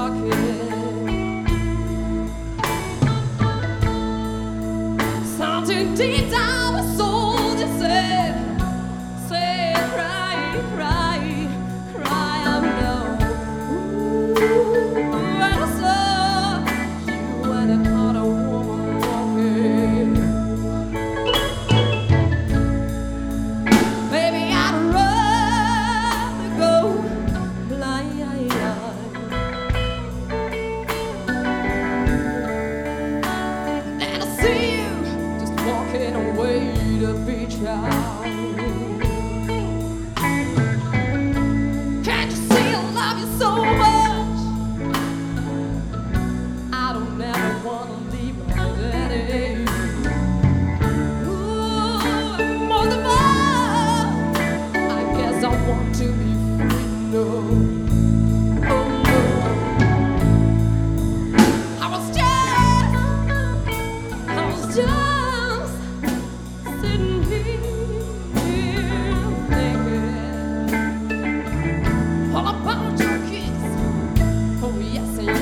Something deep down my soul just said, cry, cry, cry, I'm low. Ooh, and I saw you and another woman walking. Baby, I'd rather go blind. And I see you just walking away to beach house. Can't you see I love you so much? I don't ever wanna leave my daddy. Ooh, and most of all, I guess I want to be free. No, oh no. I was just sitting here thinking all about your kiss. Oh yes, and